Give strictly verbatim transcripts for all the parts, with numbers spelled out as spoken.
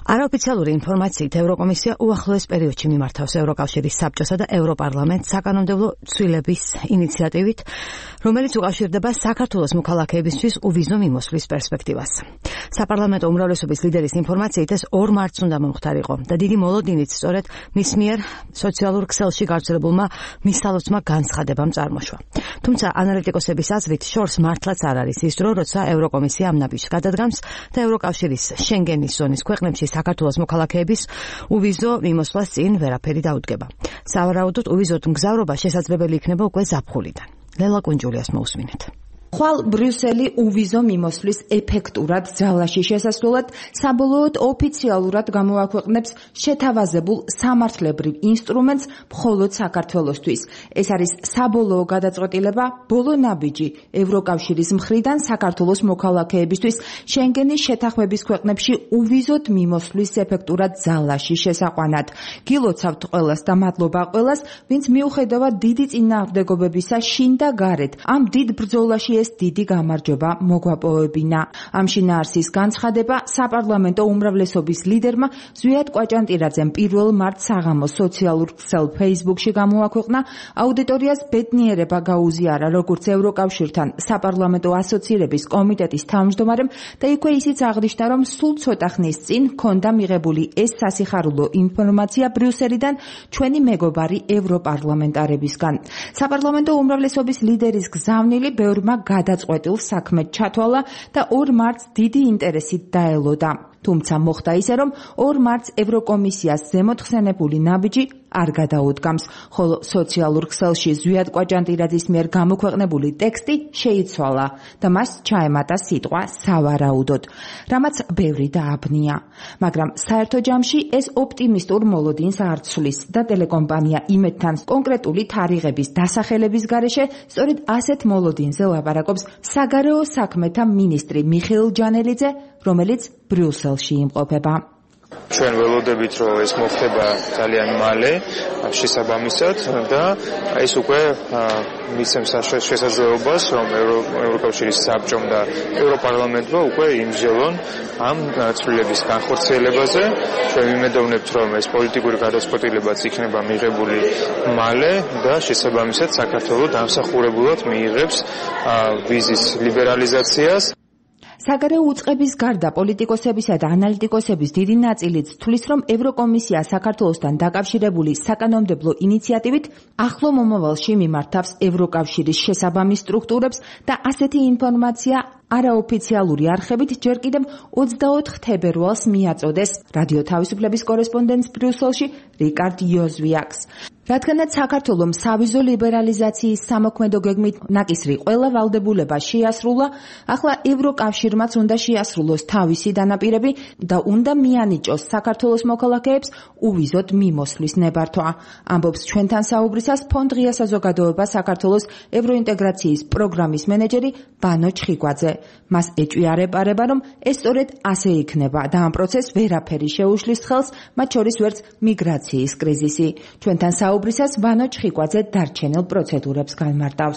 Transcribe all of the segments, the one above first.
არაოფიციალური ინფორმაციით ევროკომისია უახლოეს პერიოდში მიმართავს ევროკავშირის საბჭოსა და ევროპარლამენტს საკანონმდებლო ცვლილების ინიციატივით, რომელიც უკავშირდება საქართველოს მოქალაქეებისთვის უვიზო მიმოსვლის პერსპექტივას. საპარლამენტო უმრავლესობის ლიდერის ინფორმაციით ეს ორ მარტს უნდა მომხდარიყო და დიდი მოლოდინით სწორედ მის მიერ სოციალურ ქსელში გავრცელებულმა მისალოცმა განცხადებამ წარმოშვა. თუმცა ანალიტიკოსების აზრით შორს მართლაც არ არის ის დრო, როცა ევროკომისია ამ ნაბიჯს გადადგამს და ევროკავშირის შენგენის ზონის ქვეყნებში საქართველოს მოქალაქეების უვიზო მიმოსვლას წინ ვერაფერი დაუდგება. სავარაუდოდ უვიზოდ მგზავრობა შესაძლებელი იქნება უკვე ზაფხულიდან. ლელა კუნჯულიას მოусმინეთ. ხვალ ბრიუსელი უვიზო მიმოსვლის ეფექტურად ძალაში შესასვლელად საბოლოოდ ოფიციალურად გამოაქვეყნებს შეთავაზებულ სამართლებრივ ინსტრუმენტს მხოლოდ საქართველოსთვის. ეს არის საბოლოო გადაწყვეტილება ბოლო ნაბიჯი ევროკავშირის მხრიდან საქართველოს მოქალაქეებისთვის შენგენის შეთანხმების ქვეყნებში უვიზოდ მიმოსვლის ეფექტურად ძალაში შესაყვანად. გილოცავთ ყველას და მადლობა ყველას, ვინც მიუხედავად დიდი წინააღმდეგობებისა შინ და გარეთ ამ დიდ ბრძოლაში ეს დიდი გამარჯვება მოგვაპოვებინა. ამ შინაარსის განცხადება საპარლამენტო უმრავლესობის ლიდერმა ზვიად კვაჭანტირაძემ პირველ მარტს საღამოს სოციალურ ქსელ Facebook-ში გამოაქვეყნა. აუდიტორიას ბედნიერება გაუზიარა როგორც ევროკავშირთან საპარლამენტო ასოცირების კომიტეტის თავმჯდომარემ და იქვე ისიც აღნიშნა, რომ სულ ცოტა ხნის წინ ჰქონდა მიღებული ეს სასიხარულო ინფორმაცია ბრიუსელიდან ჩვენი მეგობარი ევროპარლამენტარებისგან. საპარლამენტო უმრავლესობის ლიდერის გზავნილი ბევრმა გადაწყვეტილ საქმედ ჩათვალა და ორ მარტს დიდი ინტერესით დაელოდა. თუმცა მოხდა ისე, რომ ორ მარტს ევროკომისიას ზემოთხსენებული ნაბიჯი არ გადაუდგამს, ხოლო სოციალურ ქსელში ზვიად კვაჭანტირაძის მიერ გამოქვეყნებული ტექსტი შეიცვალა და მას ჩაემატა სიტყვა სავარაუდოდ, რამაც ბევრი დააბნია. მაგრამ საერთო ჯამში ეს ოპტიმისტურ მოლოდინს არ ცვლის და ტელეკომპანია იმედთან კონკრეტული თარიღების დასახელების გარეშე სწორედ ასეთ მოლოდინზე ლაპარაკობს საგარეო საქმეთა მინისტრი მიხეილ ჯანელიძე, რომელიც ბრიუსელში იმყოფება. ჩვენ ველოდებით, რომ ეს მოხდება ძალიან მალე, შესაბამისად და ეს უკვე მისცემს შესაძლებლობას, რომ ევროკავშირის საბჭომ და ევროპარლამენტმა უკვე იმსჯელონ ამ ცვლილების განხორციელებაზე. ჩვენ ვიმედოვნებთ, რომ ეს პოლიტიკური გადაწყვეტილებაც იქნება მიღებული მალე და შესაბამისად საქართველოს დამსახურებულად მიიღებს ვიზის ლიბერალიზაციას. საგარეო უწყების გარდა პოლიტიკოსებისა და ანალიტიკოსების დიდი ნაწილიც თვლის, რომ ევროკომისია საქართველოსთან დაკავშირებული საკანონმდებლო ინიციატივით ახლო მომავალში მიმართავს ევროკავშირის შესაბამის სტრუქტურებს და ასეთი ინფორმაცია არაოფიციალური არხებით ჯერ კიდევ ოცდაოთხ თებერვალს მიაწოდეს რადიო თავისუფლების კორესპონდენტს ბრიუსელში რიკარდ იოზვიაკს. რადგანაც საქართველოს სავიზო ლიბერალიზაციის სამოქმედო გეგმით ნაკისრი ყველა ვალდებულება შეასრულა, ახლა ევროკავშირმაც უნდა შეასრულოს თავისი დანაპირები და უნდა მიანიჭოს საქართველოს მოქალაქეებს უვიზოდ მიმოსვლის ნებართვა. ამბობს ჩვენთან საუბრისას ფონდ ღია საზოგადოება საქართველოს ევროინტეგრაციის პროგრამის მენეჯერი ბანო ჩხიკვაძე. მას ეჭვიარება, რომ ეს სწორედ ასე იქნება და ამ პროცესს ვერაფერი შეუშლის ხელს, მათ შორის ვერც მიგრაციის კრიზისი. ჩვენთან საუბრისას ბანო ჩხიკვაძე დარჩენილ პროცედურებს განმარტავს.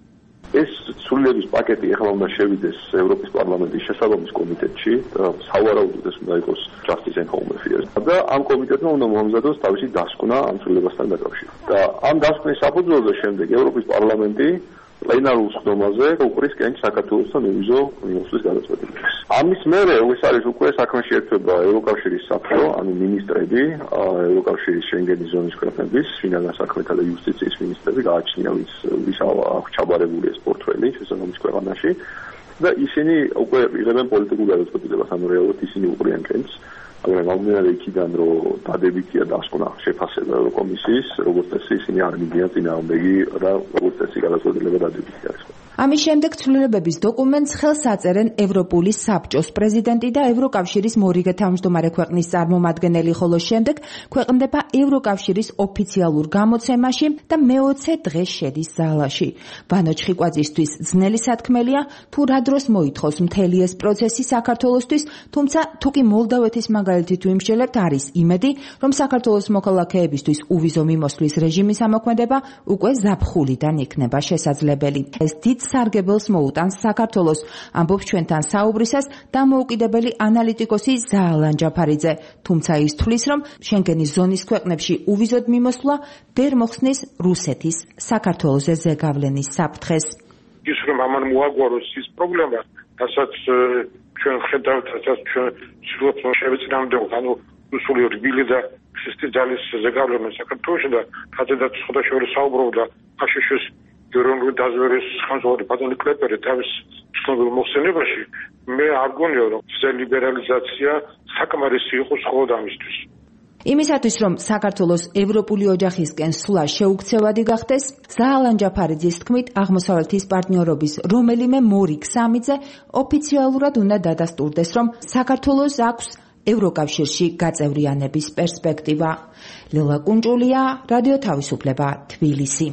ეს სრულების პაკეტი ახლა უნდა შევიდეს ევროპის პარლამენტის შესაბამის კომიტეტში და სავარაუდოდ ეს უნდა იყოს Justice and Home Affairs და ამ კომიტეტმა უნდა მომზადოს თავისი დასკვნა ამ სრულებასთან დაკავშირებით. და ამ დასკვნის საფუძველზე შემდეგ ევროპის პარლამენტი პლენარულ სხდომაზე უყრის კენჭს საქართველოსთან უვიზო მიმოსვლის გადაწყვეტილებას. ამის მერე ეს არის უკვე საქმეში ერთვება ევროკავშირის საბჭო, ანუ მინისტრები, ევროკავშირის შენგენის ზონის ქვეყნების შინაგან საქმეთა და იუსტიციის მინისტრები გააჩნია, ვის ვის აქვს ჩაბარებული ეს პორტფელი შესაბამის ქვეყანაში და ისინი უკვე იღებენ პოლიტიკურ გადაწყვეტილებას, ანუ რეალურად ისინი უყრიან კენჭს. მაგრამ გამომდინარე იქიდან, რომ დადებითია დასკვნა შეფასება ევროკომისიის, როგორც წესი ისინი არ მიდიან წინააღმდეგი და როგორც წესი გადაწყვეტილება დადებითი არის. ამის შემდეგ ცვლილებების დოკუმენტს ხელს აწერენ ევროპული საბჭოს პრეზიდენტი და ევროკავშირის მორიგე თავმჯდომარე ქვეყნის წარმომადგენელი, ხოლო შემდეგ ქვეყნდება ევროკავშირის ოფიციალურ გამოცემაში და მეოცე დღეს შედის ზალაში. ბანო ჩხიკვაძისთვის ძნელი სათქმელია, თუ რა დროს მოითხოვს მთელი ეს პროცესი საქართველოსთვის, თუმცა თუ კი მოლდავეთის მაგალითით ვიმსჯელებთ, არის იმედი, რომ საქართველოს მოქალაქეებისთვის უვიზო მიმოსვლის რეჟიმის ამოქმედება უკვე ზაფხულიდან იქნება შესაძლებელი. ეს დიდ სარგებელს მოუტანს საქართველოს, ამბობს ჩვენთან საუბრისას დამოუკიდებელი ანალიტიკოსი ზაალან ჯაფარიძე, თუმცა ის თვლის, რომ შენგენის ზონის ქვეყნებში უვიზოდ მიმოსვლა ვერ მოხსნის რუსეთის საქართველოზე ზეგავლენის საფრთხეს. ის რომ ამან მოაგვაროს ის პრობლემა, რასაც ჩვენ ხედავთ, რასაც ჩვენ ვცდილობთ რომ შევეწინააღმდეგოთ, ანუ რუსული რბილი და ხისტი ძალის ზეგავლენა საქართველოში და ხაზედაც ხოდაშორი საუბრობდა აშშ-ის ეროვნული დაზვერვის ხელმძღვანელი ბატონი კლეპერი თავის ცნობილ მოხსენებაში, მე არ გონია რომ ეს ლიბერალიზაცია საკმარისი იყოს მხოლოდ ამისთვის. იმისათვის, რომ საქართველოს ევროპული ოჯახისკენ სვლა შეუქცევადი გახდეს, ზაალან ჯაფარიძის თქმით, აღმოსავლეთის პარტნიორობის რომელიმე მორიგ სამიძე ოფიციალურად უნდა დადასტურდეს, რომ საქართველოს აქვს ევროკავშირში გაწევრიანების პერსპექტივა. ლელა კუნჭულია, რადიო თავისუფლება, თბილისი.